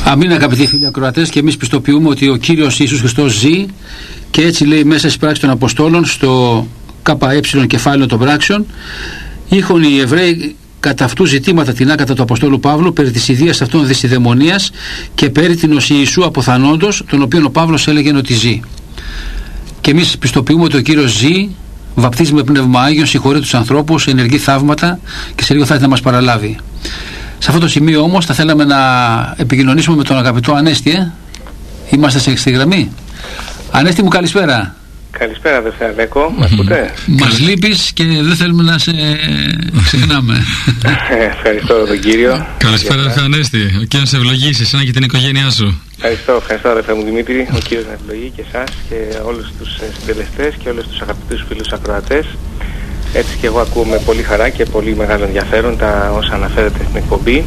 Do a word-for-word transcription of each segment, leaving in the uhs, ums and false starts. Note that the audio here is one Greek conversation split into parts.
Αμήν, αγαπητοί φίλοι ακροατές, και εμείς πιστοποιούμε ότι ο Κύριος Ιησούς Χριστός ζει, και έτσι λέει μέσα στις πράξεις των Αποστόλων στο ΚΕ κεφάλαιο των πράξεων: είχον οι Εβραίοι κατά αυτού ζητήματα την άκατα του Αποστόλου Παύλου περί της ιδείας αυτών δυσιδαιμονίας και περί την ως Ιησού αποθανόντος, τον οποίον ο Παύλος έλεγε ότι ζει. Και εμείς πιστοποιούμε ότι ο Κύριος ζει, βαπτίζει με πνεύμα Άγιον, συγχωρεί τους ανθρώπους, ενεργεί θαύματα, και σε λίγο θα έρθει να μας παραλάβει. Σε αυτό το σημείο όμως θα θέλαμε να επικοινωνήσουμε με τον αγαπητό Ανέστη. ε? Είμαστε στη γραμμή. Ανέστη μου, καλησπέρα. Καλησπέρα, αδερφέ Αλέκο, μας ακούτε? Μας λείπεις και δεν θέλουμε να σε ξεχνάμε. Ευχαριστώ τον Κύριο. Καλησπέρα, αδερφέ Ανέστη. Ο Κύριος σε ευλογήσει εσένα και την οικογένειά σου. Ευχαριστώ, ευχαριστώ αδερφέ μου Δημήτρη. Ο Κύριος να ευλογεί και εσάς και όλους τους συντελεστές και όλους τους αγαπητούς φίλους ακροατές. Έτσι και εγώ ακούω με πολύ χαρά και πολύ μεγάλο ενδιαφέρον τα όσα αναφέρετε στην εκπομπή.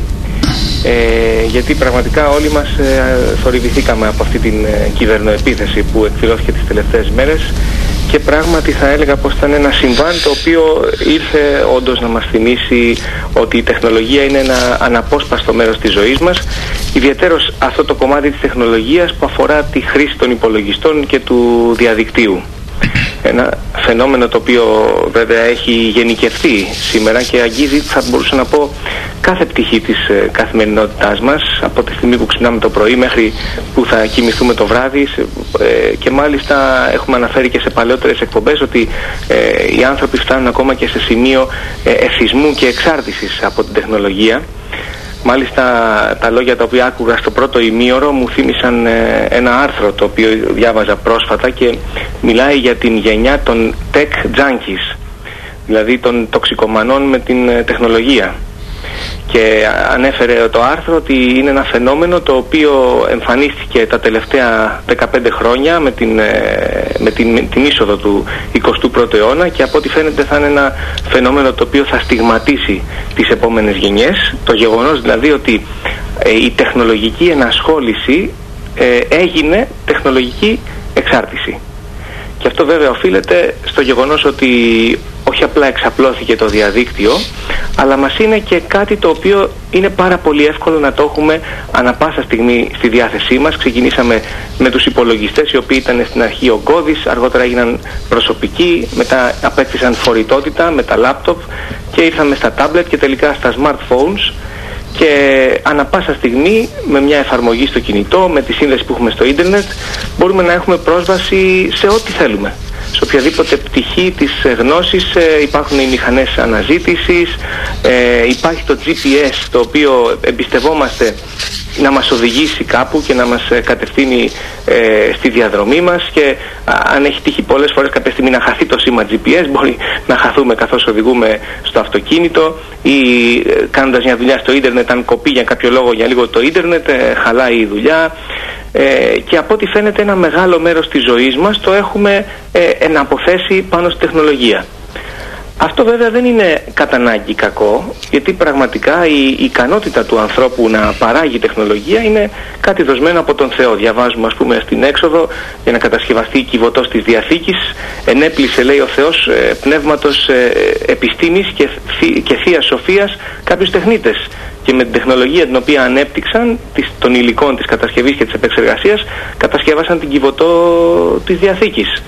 Ε, γιατί πραγματικά όλοι μας ε, θορυβηθήκαμε από αυτή την ε, κυβερνοεπίθεση που εκδηλώθηκε τις τελευταίες μέρες, και πράγματι θα έλεγα πως ήταν ένα συμβάν το οποίο ήρθε όντως να μας θυμίσει ότι η τεχνολογία είναι ένα αναπόσπαστο μέρος της ζωής μας, ιδιαίτερος αυτό το κομμάτι της τεχνολογίας που αφορά τη χρήση των υπολογιστών και του διαδικτύου. Ένα φαινόμενο το οποίο βέβαια έχει γενικευθεί σήμερα και αγγίζει, θα μπορούσα να πω, κάθε πτυχή της ε, καθημερινότητάς μας, από τη στιγμή που ξυπνάμε το πρωί μέχρι που θα κοιμηθούμε το βράδυ, ε, και μάλιστα έχουμε αναφέρει και σε παλαιότερες εκπομπές ότι ε, οι άνθρωποι φτάνουν ακόμα και σε σημείο ε, εθισμού και εξάρτησης από την τεχνολογία. Μάλιστα τα λόγια τα οποία άκουγα στο πρώτο ημίωρο μου θύμισαν ε, ένα άρθρο το οποίο διάβαζα πρόσφατα και μιλάει για την γενιά των tech junkies, δηλαδή των τοξικομανών με την ε, τεχνολογία. Και ανέφερε το άρθρο ότι είναι ένα φαινόμενο το οποίο εμφανίστηκε τα τελευταία δεκαπέντε χρόνια με την, με την, με την είσοδο του εικοστού πρώτου αιώνα, και από ό,τι φαίνεται θα είναι ένα φαινόμενο το οποίο θα στιγματίσει τις επόμενες γενιές. Το γεγονός δηλαδή ότι ε, η τεχνολογική ενασχόληση ε, έγινε τεχνολογική εξάρτηση. Και αυτό βέβαια οφείλεται στο γεγονός ότι όχι απλά εξαπλώθηκε το διαδίκτυο, αλλά μας είναι και κάτι το οποίο είναι πάρα πολύ εύκολο να το έχουμε ανα πάσα στιγμή στη διάθεσή μας. Ξεκινήσαμε με τους υπολογιστές, οι οποίοι ήταν στην αρχή ογκώδεις, αργότερα έγιναν προσωπικοί, μετά απέκτησαν φορητότητα με τα λάπτοπ και ήρθαμε στα τάμπλετ και τελικά στα smartphones. Και ανα πάσα στιγμή με μια εφαρμογή στο κινητό, με τη σύνδεση που έχουμε στο ίντερνετ, μπορούμε να έχουμε πρόσβαση σε ό,τι θέλουμε. Σε οποιαδήποτε πτυχή της γνώσης ε, υπάρχουν οι μηχανές αναζήτησης, ε, υπάρχει το τζι πι ες το οποίο εμπιστευόμαστε να μας οδηγήσει κάπου και να μας κατευθύνει ε, στη διαδρομή μας, και α, αν έχει τύχει πολλές φορές κάποια στιγμή να χαθεί το σήμα τζι πι ες, μπορεί να χαθούμε καθώς οδηγούμε στο αυτοκίνητο, ή ε, κάνοντας μια δουλειά στο ίντερνετ, αν κοπεί για κάποιο λόγο για λίγο το ίντερνετ, ε, χαλάει η δουλειά. Ε, και από ό,τι φαίνεται ένα μεγάλο μέρος της ζωής μας το έχουμε ε, εναποθέσει πάνω στη τεχνολογία. Αυτό βέβαια δεν είναι κατά ανάγκη κακό, γιατί πραγματικά η, η ικανότητα του ανθρώπου να παράγει τεχνολογία είναι κάτι δοσμένο από τον Θεό. Διαβάζουμε ας πούμε στην Έξοδο, για να κατασκευαστεί η κυβωτός της Διαθήκης ενέπλησε, λέει, ο Θεός ε, πνεύματος ε, επιστήμης και, και θείας σοφίας κάποιους τεχνίτες, και με την τεχνολογία την οποία ανέπτυξαν της, των υλικών της κατασκευής και της επεξεργασίας, κατασκεύασαν την κυβωτό της Διαθήκης.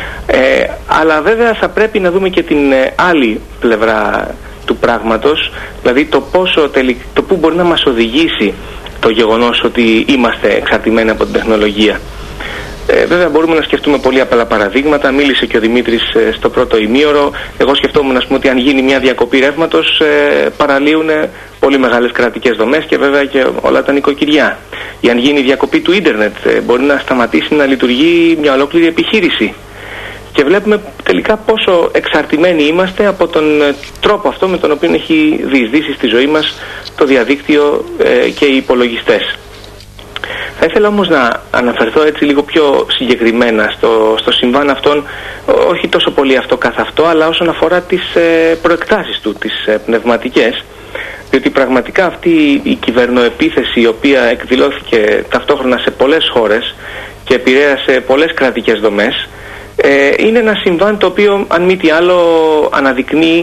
Ε, αλλά βέβαια θα πρέπει να δούμε και την ε, άλλη πλευρά του πράγματος, δηλαδή το, πόσο τελικ... το που μπορεί να μας οδηγήσει το γεγονός ότι είμαστε εξαρτημένοι από την τεχνολογία. Ε, βέβαια μπορούμε να σκεφτούμε πολύ απλά παραδείγματα. Μίλησε και ο Δημήτρης ε, στο πρώτο ημίωρο. Εγώ σκεφτόμουν ας πούμε, ότι αν γίνει μια διακοπή ρεύματος ε, παραλύουν πολύ μεγάλες κρατικές δομές και βέβαια και όλα τα νοικοκυριά. Ή αν γίνει διακοπή του ίντερνετ ε, μπορεί να σταματήσει να λειτουργεί μια ολόκληρη επιχείρηση. Και βλέπουμε τελικά πόσο εξαρτημένοι είμαστε από τον τρόπο αυτό με τον οποίο έχει διεισδύσει στη ζωή μας το διαδίκτυο ε, και οι υπολογιστές. Θα ήθελα όμως να αναφερθώ έτσι λίγο πιο συγκεκριμένα στο, στο συμβάν αυτόν, όχι τόσο πολύ αυτό καθ' αυτό, αλλά όσον αφορά τις ε, προεκτάσεις του, τις ε, πνευματικές, διότι πραγματικά αυτή η κυβερνοεπίθεση, η οποία εκδηλώθηκε ταυτόχρονα σε πολλές χώρες και επηρέασε πολλές κρατικές δομές, ε, είναι ένα συμβάν το οποίο αν μη τι άλλο αναδεικνύει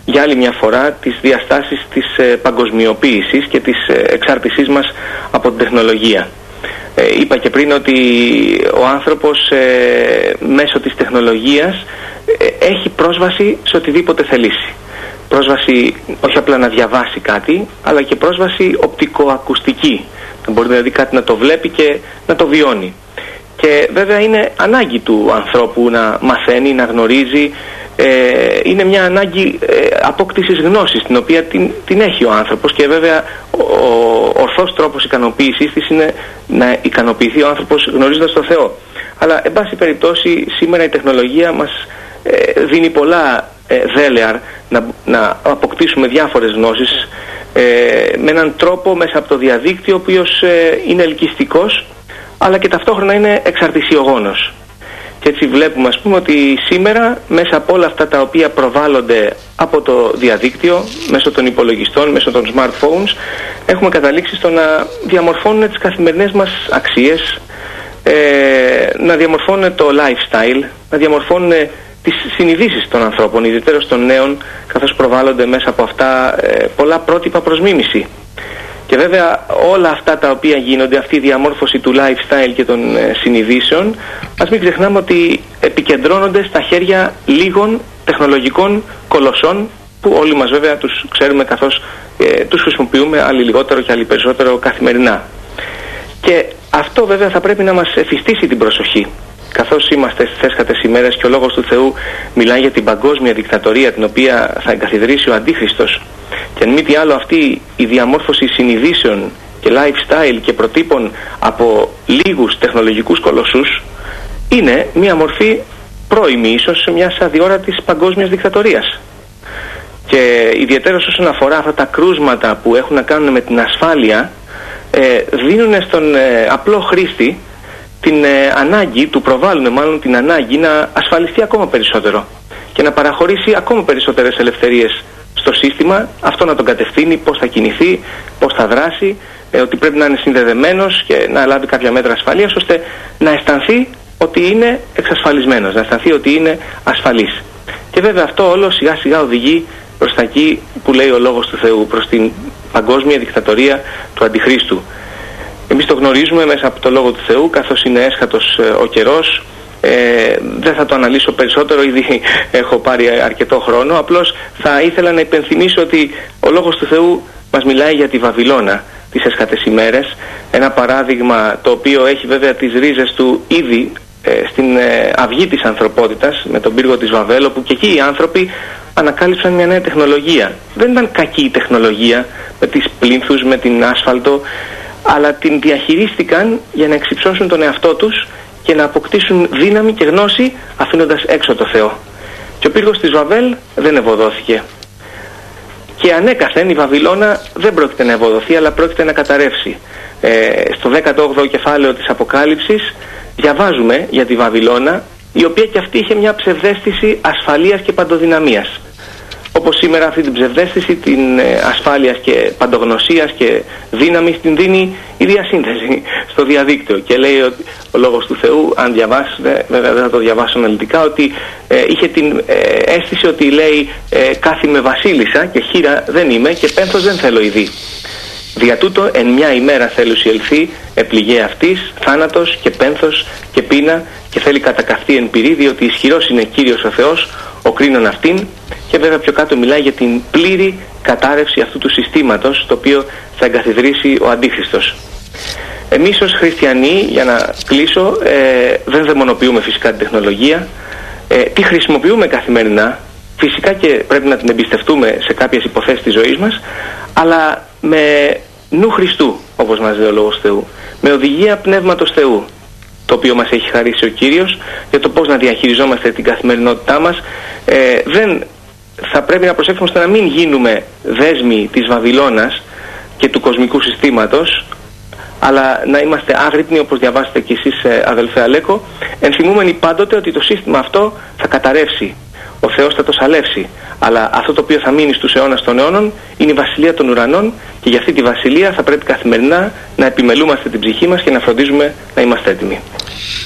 για άλλη μια φορά τις διαστάσεις της ε, παγκοσμιοποίησης και της ε, εξάρτησής μας από την τεχνολογία. Ε, είπα και πριν ότι ο άνθρωπος ε, μέσω της τεχνολογίας ε, έχει πρόσβαση σε οτιδήποτε θελήσει. Πρόσβαση όχι απλά να διαβάσει κάτι, αλλά και πρόσβαση οπτικοακουστική. Να μπορεί δηλαδή κάτι να το βλέπει και να το βιώνει. Και βέβαια είναι ανάγκη του ανθρώπου να μαθαίνει, να γνωρίζει. Ε, είναι μια ανάγκη ε, απόκτησης γνώσης, την οποία την, την έχει ο άνθρωπος, και βέβαια ο, ο ορθός τρόπος ικανοποίησης της είναι να ικανοποιηθεί ο άνθρωπος γνωρίζοντας τον Θεό. Αλλά εν πάση περιπτώσει σήμερα η τεχνολογία μας ε, δίνει πολλά ε, δέλεαρ να, να αποκτήσουμε διάφορες γνώσεις ε, με έναν τρόπο μέσα από το διαδίκτυο, ο οποίος ε, είναι ελκυστικός αλλά και ταυτόχρονα είναι εξαρτησιογόνος. Και έτσι βλέπουμε, ας πούμε, ότι σήμερα μέσα από όλα αυτά τα οποία προβάλλονται από το διαδίκτυο, μέσω των υπολογιστών, μέσω των smartphones, έχουμε καταλήξει στο να διαμορφώνουν τις καθημερινές μας αξίες, ε, να διαμορφώνουν το lifestyle, να διαμορφώνουν τις συνειδήσεις των ανθρώπων, ιδιαίτερα των νέων, καθώς προβάλλονται μέσα από αυτά ε, πολλά πρότυπα προς μίμηση. Και βέβαια όλα αυτά τα οποία γίνονται, αυτή η διαμόρφωση του lifestyle και των ε, συνειδήσεων, ας μην ξεχνάμε ότι επικεντρώνονται στα χέρια λίγων τεχνολογικών κολοσσών, που όλοι μας βέβαια τους ξέρουμε, καθώς ε, τους χρησιμοποιούμε, άλλοι λιγότερο και άλλοι περισσότερο καθημερινά. Και αυτό βέβαια θα πρέπει να μας εφιστήσει την προσοχή. Καθώς είμαστε στις έσχατες ημέρες και ο Λόγος του Θεού μιλάει για την παγκόσμια δικτατορία, την οποία θα εγκαθιδρύσει ο Αντίχριστος, και αν μη τι άλλο αυτή η διαμόρφωση συνειδήσεων και lifestyle και προτύπων από λίγους τεχνολογικούς κολοσσούς είναι μια μορφή πρώιμη ίσως μιας αδιόρατης παγκόσμιας δικτατορίας. Και ιδιαίτερα όσον αφορά αυτά τα κρούσματα που έχουν να κάνουν με την ασφάλεια, ε, δίνουν στον ε, απλό χρήστη την ε, ανάγκη, του προβάλλουν μάλλον την ανάγκη να ασφαλιστεί ακόμα περισσότερο και να παραχωρήσει ακόμα περισσότερες ελευθερίες στο σύστημα, αυτό να τον κατευθύνει, πώς θα κινηθεί, πώς θα δράσει, ε, ότι πρέπει να είναι συνδεδεμένος και να λάβει κάποια μέτρα ασφαλείας, ώστε να αισθανθεί ότι είναι εξασφαλισμένος, να αισθανθεί ότι είναι ασφαλής. Και βέβαια αυτό όλο σιγά σιγά οδηγεί προς τα εκεί που λέει ο Λόγος του Θεού, προς την παγκόσμια δικτατορία του Αντιχρίστου. Εμείς το γνωρίζουμε μέσα από το Λόγο του Θεού, καθώς είναι έσχατος ε, ο καιρός. Ε, δεν θα το αναλύσω περισσότερο, ήδη έχω πάρει αρκετό χρόνο. Απλώς θα ήθελα να υπενθυμίσω ότι ο Λόγος του Θεού μας μιλάει για τη Βαβυλώνα τις έσχατες ημέρες. Ένα παράδειγμα το οποίο έχει βέβαια τις ρίζες του ήδη ε, στην ε, αυγή της ανθρωπότητας, με τον πύργο της Βαβέλ, όπου και εκεί οι άνθρωποι ανακάλυψαν μια νέα τεχνολογία. Δεν ήταν κακή η τεχνολογία με τις πλίνθους, με την άσφαλτο, αλλά την διαχειρίστηκαν για να εξυψώσουν τον εαυτό τους και να αποκτήσουν δύναμη και γνώση, αφήνοντας έξω το Θεό. Και ο πύργος της Βαβέλ δεν ευωδόθηκε. Και ανέκαθεν η Βαβυλώνα δεν πρόκειται να ευωδοθεί, αλλά πρόκειται να καταρρεύσει. Ε, στο δέκατο όγδοο κεφάλαιο της Αποκάλυψης διαβάζουμε για τη Βαβυλώνα, η οποία και αυτή είχε μια ψευδαίσθηση ασφαλείας και παντοδυναμίας. Όπως σήμερα αυτή την ψευδαίσθηση την ε, ασφάλειας και παντογνωσίας και δύναμης την δίνει η διασύνδεση στο διαδίκτυο. Και λέει ότι ο Λόγος του Θεού, αν διαβάσετε, βέβαια δεν θα το διαβάσω αναλυτικά, ότι ε, είχε την ε, αίσθηση ότι λέει ε, κάθιμε βασίλισσα και χείρα δεν είμαι και πένθος δεν θέλω ειδή. Δια τούτο εν μια ημέρα θέλουσι ελθεί επληγέ αυτής, θάνατος και πένθος και πείνα, και θέλει κατακαυτεί εν πυρή, διότι ισχυρός είναι Κύριος ο Θεός, ο κρίνον αυτήν. Και βέβαια πιο κάτω μιλάει για την πλήρη κατάρρευση αυτού του συστήματος, το οποίο θα εγκαθιδρύσει ο Αντίχριστος. Εμείς ως χριστιανοί, για να κλείσω, ε, δεν δαιμονοποιούμε φυσικά την τεχνολογία, ε, τη χρησιμοποιούμε καθημερινά, φυσικά και πρέπει να την εμπιστευτούμε σε κάποιες υποθέσεις της ζωής μας, αλλά με νου Χριστού, όπως μας λέει ο Λόγος Θεού, με οδηγία Πνεύματος Θεού, το οποίο μας έχει χαρίσει ο Κύριος, για το πώς να διαχειριζόμαστε την καθημερινότητά μας. Ε, δεν θα πρέπει να προσέξουμε ώστε να μην γίνουμε δέσμοι της Βαβυλώνας και του κοσμικού συστήματος, αλλά να είμαστε άγρυπνοι, όπως διαβάσετε κι εσείς, αδελφέ Αλέκο, ενθυμούμενοι πάντοτε ότι το σύστημα αυτό θα καταρρεύσει. Ο Θεός θα το σαλεύσει. Αλλά αυτό το οποίο θα μείνει στους αιώνας των αιώνων είναι η βασιλεία των ουρανών, και για αυτή τη βασιλεία θα πρέπει καθημερινά να επιμελούμαστε την ψυχή μας και να φροντίζουμε να είμαστε έτοιμοι.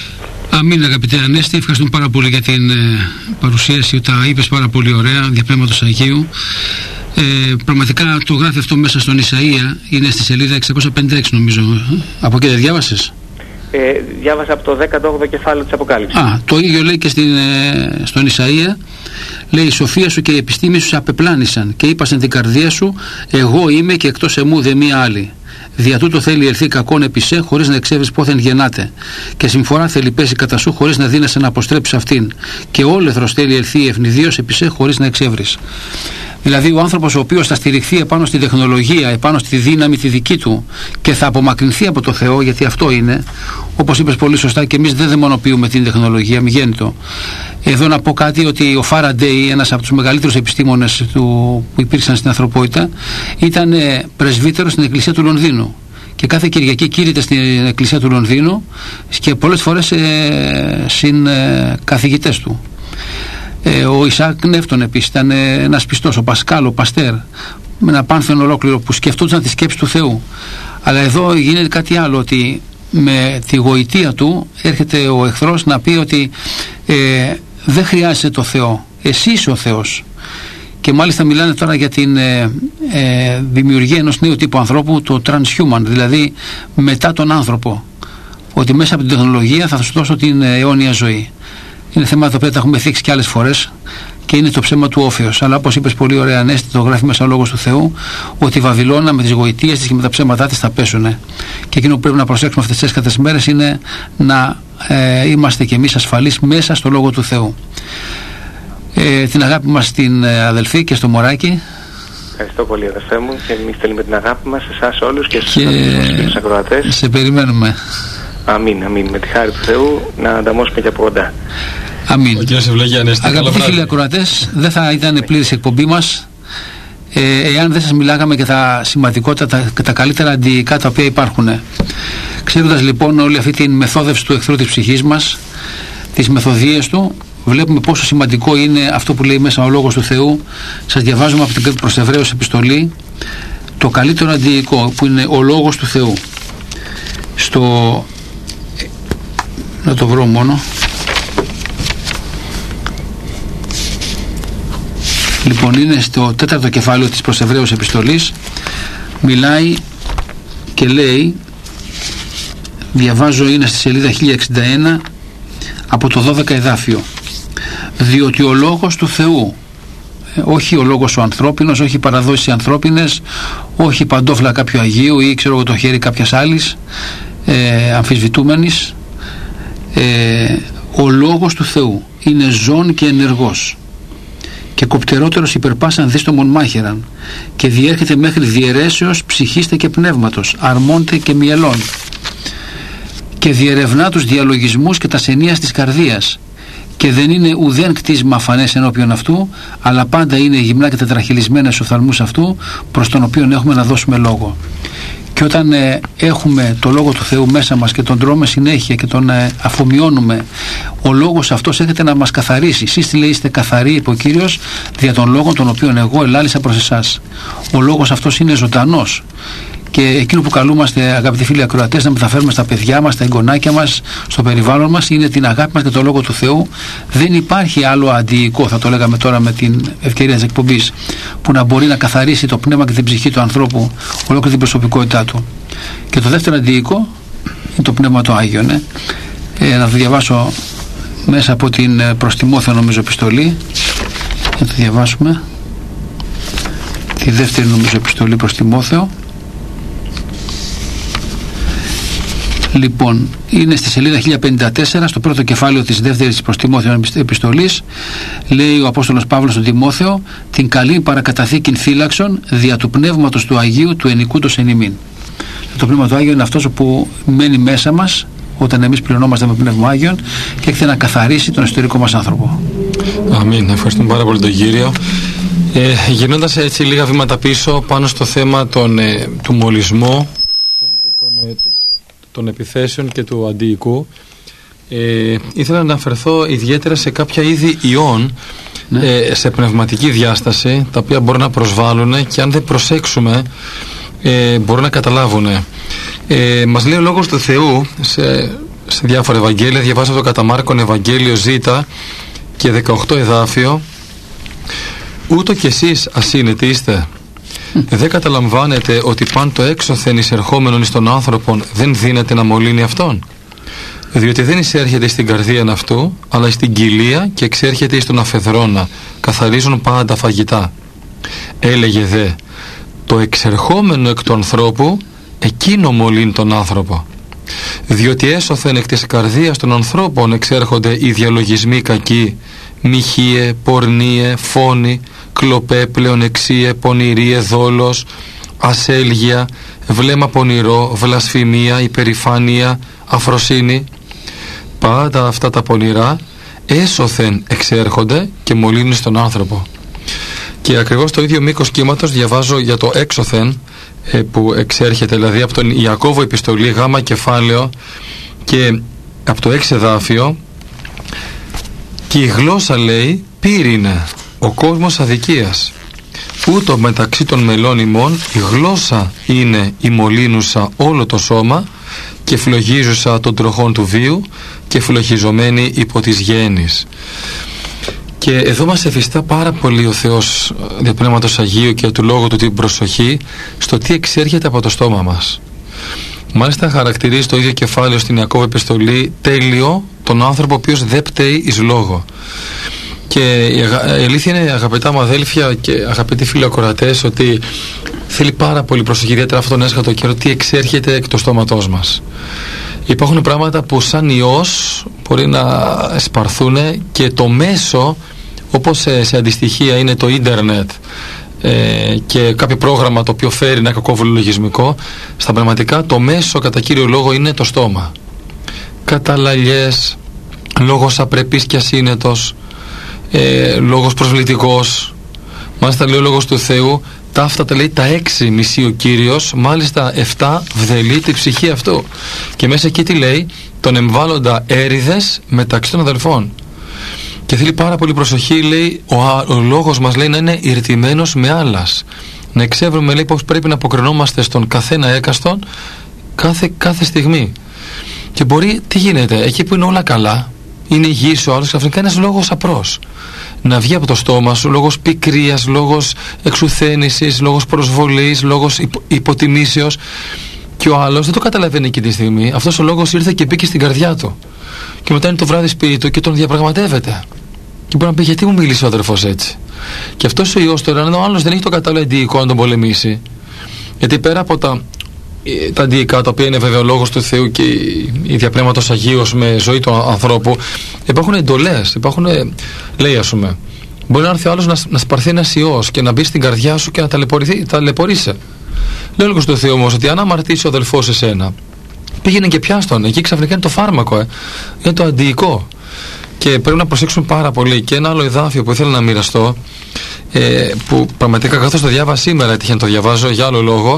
Αμήν, αγαπητέ Ανέστη, ευχαριστούμε πάρα πολύ για την ε, παρουσίαση. Τα είπες πάρα πολύ ωραία, διαπνεύματος Αγίου. Ε, πραγματικά το γράφει αυτό μέσα στον Ισαΐα, είναι στη σελίδα εξακόσια πενήντα έξι νομίζω. Από εκεί δεν διάβασες? Ε, διάβασα από το δέκατο όγδοο κεφάλαιο της Αποκάλυψης. Α, το ίδιο λέει και στην, ε, στον Ισαΐα. Λέει: η σοφία σου και η επιστήμη σου σε απεπλάνησαν και είπασαν την καρδία σου, εγώ είμαι και εκτός εμού δε μία άλλη. Δια τούτο θέλει ελθεί κακόν επί σε, χωρίς να εξεύρεις πόθεν γεννάται. Και συμφορά θέλει πέσει κατά σου, χωρίς να δίνεσαι να αποστρέψεις αυτήν. Και όλεθρος θέλει ελθεί ευνηδίως επί σε, χωρίς να εξεύρεις. Δηλαδή, ο άνθρωπος ο οποίος θα στηριχθεί επάνω στη τεχνολογία, επάνω στη δύναμη τη δική του και θα απομακρυνθεί από το Θεό, γιατί αυτό είναι, όπως είπες πολύ σωστά, και εμείς δεν δαιμονοποιούμε την τεχνολογία, μη γέννητο. Εδώ να πω κάτι, ότι ο Φάραντεϊ, ένας από τους μεγαλύτερους επιστήμονες του, που υπήρξαν στην ανθρωπότητα, ήταν πρεσβύτερος στην Εκκλησία του Λονδίνου. Και κάθε Κυριακή κήρυτε στην Εκκλησία του Λονδίνου και πολλές φορές ε, συν ε, καθηγητές του. Ε, ο Ισαάκ Νεύτων επίσης ήταν ε, ένας πιστός, ο Πασκάλ, ο Παστέρ, με ένα πάνθεον ολόκληρο που σκεφτόταν τη σκέψη του Θεού. Αλλά εδώ γίνεται κάτι άλλο, ότι με τη γοητεία του έρχεται ο εχθρός να πει ότι ε, δεν χρειάζεται το Θεό, εσύ είσαι ο Θεός. Και μάλιστα μιλάνε τώρα για την ε, ε, δημιουργία ενός νέου τύπου ανθρώπου, το transhuman, δηλαδή μετά τον άνθρωπο, ότι μέσα από την τεχνολογία θα σου δώσω την ε, αιώνια ζωή. Είναι θέματα τα οποία τα έχουμε θίξει και άλλες φορές και είναι το ψέμα του όφεως. Αλλά όπως είπες πολύ ωραία, Ανέστη, το γράφει μέσα ο Λόγος του Θεού, ότι η Βαβυλώνα με τις γοητείες της και με τα ψέματά της θα πέσουνε. Και εκείνο που πρέπει να προσέξουμε αυτές τις έσχατες μέρες είναι να ε, είμαστε κι εμείς ασφαλείς μέσα στο Λόγο του Θεού. Ε, την αγάπη μας στην ε, αδελφή και στο μωράκι. Ευχαριστώ πολύ, αδελφέ μου, και εμείς θέλουμε την αγάπη μας σε εσάς όλους και στους και... ακροατές. Σε περιμένουμε. Αμήν, αμήν. Με τη χάρη του Θεού να ανταμώσουμε και από κοντά. Αμήν. Ανέστη, αγαπητοί φίλοι ακροατές, δεν θα ήταν πλήρης η εκπομπή μας ε, εάν δεν σας μιλάγαμε για τα σημαντικότερα και τα καλύτερα αντιϊκά τα οποία υπάρχουν. Ξέροντας λοιπόν όλη αυτή τη μεθόδευση του εχθρού της ψυχής μας, τις μεθοδίες του, βλέπουμε πόσο σημαντικό είναι αυτό που λέει μέσα ο Λόγος του Θεού. Σας διαβάζουμε από την προς Εβραίους επιστολή το καλύτερο αντιϊκό που είναι ο Λόγος του Θεού. Στο... να το βρω μόνο. Λοιπόν, είναι στο τέταρτο κεφάλαιο της προς Εβραίους επιστολής, μιλάει και λέει, διαβάζω, είναι στη σελίδα χίλια εξήντα ένα από το δώδεκα εδάφιο, διότι ο λόγος του Θεού, όχι ο λόγος ο ανθρώπινος, όχι οι παραδόσεις ανθρώπινες, όχι η παντόφλα κάποιου Αγίου ή ξέρω εγώ το χέρι κάποιας άλλης ε, αμφισβητούμενης, ε, ο λόγος του Θεού είναι ζών και ενεργός και κοπτερότερος υπερπάσαν δίστομον μάχαιραν και διέρχεται μέχρι διαιρέσεως ψυχίστε και πνεύματος, αρμόντε και μυελών και διερευνά τους διαλογισμούς και τα σενίας της καρδίας και δεν είναι ουδέν κτίσμα αφανές ενώπιον αυτού, αλλά πάντα είναι γυμνά και τετραχυλισμένα στους οφθαλμούς αυτού, προς τον οποίο έχουμε να δώσουμε λόγο. Και όταν ε, έχουμε το Λόγο του Θεού μέσα μας και τον τρώμε συνέχεια και τον ε, αφομοιώνουμε, ο Λόγος αυτός έρχεται να μας καθαρίσει. Εσείς λέει είστε καθαροί, είπε ο Κύριος, δια των λόγων των οποίων εγώ ελάλησα προς εσάς. Ο Λόγος αυτός είναι ζωντανός. Και εκείνο που καλούμαστε, αγαπητοί φίλοι ακροατές, να μεταφέρουμε στα παιδιά μας, στα εγγονάκια μας, στο περιβάλλον μας, είναι την αγάπη μας και το Λόγο του Θεού. Δεν υπάρχει άλλο αντιϊκό, θα το λέγαμε τώρα με την ευκαιρία της εκπομπής, που να μπορεί να καθαρίσει το πνεύμα και την ψυχή του ανθρώπου, ολόκληρη την προσωπικότητά του. Και το δεύτερο αντιϊκό είναι το Πνεύμα το Άγιο. Ναι. Ε, να το διαβάσω μέσα από την προς Τιμόθεο, νομίζω, επιστολή. Να το διαβάσουμε. Τη δεύτερη, νομίζω, επιστολή προς Τιμόθεο. Λοιπόν, είναι στη σελίδα χίλια πενήντα τέσσερα, στο πρώτο κεφάλαιο της δεύτερης προς Τιμόθεο επιστολής, λέει ο Απόστολος Παύλος στον Τιμόθεο, την καλή παρακαταθήκην φύλαξον δια του πνεύματος του Αγίου του ενικούντος εν ημίν. Το Πνεύμα του Άγιο είναι αυτός που μένει μέσα μας όταν εμείς πληρωνόμαστε με Πνεύμα Άγιον και έρχεται να καθαρίσει τον εσωτερικό μας άνθρωπο. Αμήν. Ευχαριστούμε πάρα πολύ τον Κύριο. Ε, γυρνώντας έτσι λίγα βήματα πίσω πάνω στο θέμα των, ε, του μολυσμού, των, των, ε, των επιθέσεων και του αντιϊκού, ε, ήθελα να αναφερθώ ιδιαίτερα σε κάποια είδη ιών, ναι. ε, σε πνευματική διάσταση, τα οποία μπορούν να προσβάλλουν και αν δεν προσέξουμε ε, μπορούν να καταλάβουν. Ε, μας λέει ο Λόγος του Θεού σε, σε διάφορα Ευαγγέλια. Διαβάζω το κατά Μάρκον Ευαγγέλιο Ζ και δεκαοκτώ εδάφιο. Ούτω κι εσείς ασύνετοι είστε. Δεν καταλαμβάνετε ότι παν το έξωθεν εισερχόμενον εις τον άνθρωπον δεν δύναται να μολύνει αυτόν? Διότι δεν εισέρχεται στην καρδίαν αυτού, αλλά στην κοιλία και εξέρχεται εις τον αφεδρώνα, καθαρίζουν πάντα φαγητά. Έλεγε δε, το εξερχόμενο εκ του ανθρώπου, εκείνο μολύνει τον άνθρωπο. Διότι έσωθεν εκ της καρδίας των ανθρώπων εξέρχονται οι διαλογισμοί κακοί, μοιχείε, πορνείε, φόνοι, κλοπέ, πλεονεξίε, πονηρίε, δόλος, ασέλγεια, βλέμμα πονηρό, βλασφημία, υπερηφάνεια, αφροσύνη. Πάντα αυτά τα πονηρά έσωθεν εξέρχονται και μολύνουν στον άνθρωπο. Και ακριβώς το ίδιο μήκος κύματος διαβάζω για το έξωθεν, ε, που εξέρχεται, δηλαδή από τον Ιακώβο επιστολή γάμα κεφάλαιο και από το έξι εδάφιο. Και η γλώσσα, λέει, πύρινε, ο κόσμος αδικίας. Ούτω μεταξύ των μελών ημών η γλώσσα είναι η μολύνουσα όλο το σώμα και φλογίζουσα των τροχών του βίου και φλογιζομένη υπό της γέννης. Και εδώ μας εφιστά πάρα πολύ ο Θεός δια Πνεύματος Αγίου και του Λόγου του την προσοχή στο τι εξέρχεται από το στόμα μας. Μάλιστα χαρακτηρίζει το ίδιο κεφάλαιο στην Ιακώβο επιστολή τέλειο τον άνθρωπο ο οποίος δεν πταίει εις λόγο. Και η αλήθεια είναι, αγαπητά μου αδέλφια και αγαπητοί φίλοι ακροατές, ότι θέλει πάρα πολύ προσοχή, ιδιαίτερα αυτόν τον έσχατο καιρό, τι εξέρχεται εκ του στόματός μας. Υπάρχουν πράγματα που σαν ιός μπορεί να σπαρθούν και το μέσο, όπως σε, σε αντιστοιχεία είναι το ίντερνετ ε, και κάποιο πρόγραμμα το οποίο φέρει ένα κακόβουλο λογισμικό, στα πραγματικά το μέσο κατά κύριο λόγο είναι το στόμα. Καταλαλιές, λόγος απρεπής και ασύνετος, ε, λόγος προσβλητικός. Μάλιστα λέει ο λόγος του Θεού, τα αυτά τα λέει τα έξι μισεί ο Κύριος, μάλιστα εφτά βδελεί τη ψυχή αυτού. Και μέσα εκεί τι λέει, τον εμβάλλοντα έρηδες μεταξύ των αδελφών. Και θέλει πάρα πολύ προσοχή, λέει, ο, ο λόγος μας, λέει, να είναι ηρτημένος με άλλας. Να εξεύρουμε, λέει, πως πρέπει να αποκρινόμαστε στον καθένα έκαστον κάθε, κάθε στιγμή. Και μπορεί, τι γίνεται, εκεί που είναι όλα καλά, είναι υγιής ο άλλος, ξαφνικά ένας λόγος απρός να βγει από το στόμα σου, λόγος πικρίας, λόγος εξουθένησης, λόγος προσβολής, λόγος υπο, υποτιμήσεως, και ο άλλος δεν το καταλαβαίνει εκείνη τη στιγμή. Αυτός ο λόγος ήρθε και μπήκε στην καρδιά του και μετά είναι το βράδυ σπίτι του και τον διαπραγματεύεται και μπορεί να πει, γιατί μου μίλησε ο αδερφός έτσι? Και αυτός ο ιός τώρα, αν ο άλλος δεν έχει το κατάλληλο αντίοικο να τον πολεμήσει, γιατί πέρα από τα τα αντίοικά, τα οποία είναι βέβαια ο λόγος του Θεού και η διαπνεύματος Αγίος με ζωή του ανθρώπου, υπάρχουν εντολές, υπάρχουν, λέει, ας πούμε, μπορεί να έρθει ο άλλος να, να σπαρθεί ένας ιός και να μπει στην καρδιά σου και να ταλαιπωρήσει. Λέει ο λόγος του Θεού όμως ότι αν αμαρτήσει ο αδελφός εσένα, πήγαινε και πιάστον, εκεί ξαφνικά είναι το φάρμακο, ε, είναι το αντίοικο. Και πρέπει να προσέξουμε πάρα πολύ. Και ένα άλλο εδάφιο που ήθελα να μοιραστώ, ε, που πραγματικά καθώς το διάβασα σήμερα, έτυχε να το διαβάζω για άλλο λόγο.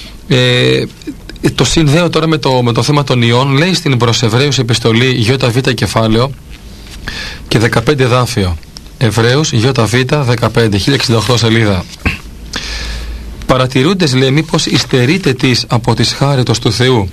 Ε, το συνδέω τώρα με το, με το θέμα των ιών. Λέει στην προς Εβραίους επιστολή ΙΒ κεφάλαιο και δεκαπέντε εδάφιο. Εβραίους ΙΒ δεκαπέντε, χίλια εξήντα οκτώ σελίδα. Παρατηρούντες, λέει, μήπως υστερείτε της από της χάριτος του Θεού,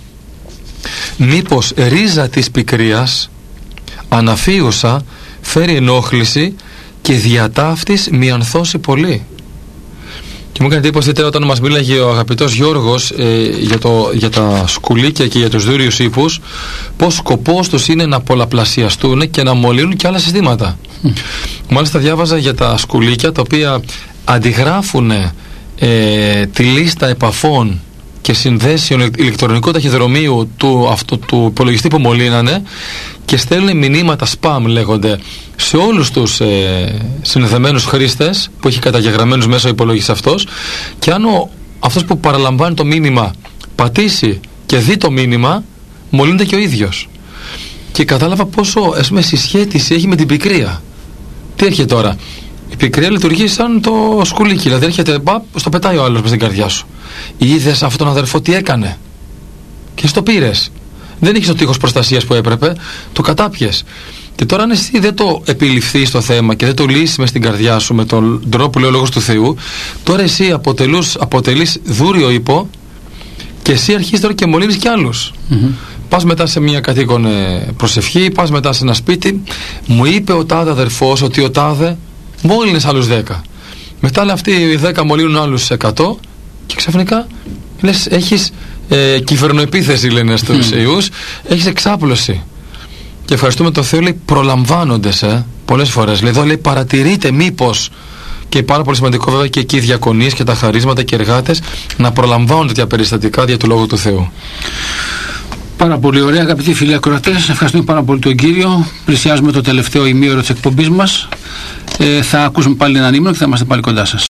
μήπως ρίζα της πικρίας αναφίουσα φέρει ενόχληση και διατάφτης μιανθώσει πολύ. Και μου έκανε εντύπωση τώρα όταν μας μίλαγε ο αγαπητός Γιώργος ε, για, το, για τα σκουλίκια και για τους δούριους ύπους, πως σκοπός τους είναι να πολλαπλασιαστούν και να μολύνουν και άλλα συστήματα. Mm. Μάλιστα διάβαζα για τα σκουλίκια τα οποία αντιγράφουν ε, τη λίστα επαφών και συνδέσεων ηλεκτρονικού ταχυδρομείου του, αυτού, του υπολογιστή που μολύνανε και στέλνουν μηνύματα spam, λέγονται, σε όλους τους ε, συνδεδεμένους χρήστες που έχει καταγεγραμμένους μέσα ο υπολογιστής αυτός, και αν ο, αυτός που παραλαμβάνει το μήνυμα πατήσει και δει το μήνυμα, μολύνεται και ο ίδιος. Και κατάλαβα πόσο, ας πούμε, συσχέτιση έχει με την πικρία. Τι έρχεται τώρα? Η πικρία λειτουργεί σαν το σκουλίκι, δηλαδή έρχεται, μπα, στο πετάει ο άλλος μες στην καρδιά σου. Είδες αυτόν τον αδερφό τι έκανε και στο πήρες, δεν έχεις το τείχος προστασίας που έπρεπε, το κατάπιες. Και τώρα αν εσύ δεν το επιληφθείς το θέμα και δεν το λύσεις μες στην καρδιά σου με τον τρόπο που λέει ο λόγος του Θεού, τώρα εσύ αποτελούς, αποτελείς δούριο ύπο και εσύ αρχίζεις τώρα και μολύνεις κι άλλους. Mm-hmm. Πας μετά σε μια κατοίκον προσευχή, πας μετά σε ένα σπίτι. Μου είπε ο τάδε αδερφός ότι ο τάδε μόλυνες άλλους δέκα. Μετά λέει αυτοί οι δέκα μολύνουν άλλους εκατό και ξαφνικά λες έχεις ε, κυβερνοεπίθεση, λένε στους mm. ιούς, έχεις εξάπλωση. Και ευχαριστούμε τον Θεό, λέει, προλαμβάνοντες ε, πολλές φορές. Λέει, εδώ λέει παρατηρείτε μήπως, και πάρα πολύ σημαντικό βέβαια και εκεί οι διακονίες και τα χαρίσματα και οι εργάτες να προλαμβάνουν τέτοια περιστατικά δια του Λόγου του Θεού. Πάρα πολύ ωραία, αγαπητοί φίλοι ακροατές. Ευχαριστούμε πάρα πολύ τον Κύριο. Πλησιάζουμε το τελευταίο ημίωρο της εκπομπής μας. Ε, θα ακούσουμε πάλι έναν ύμνο και θα είμαστε πάλι κοντά σας.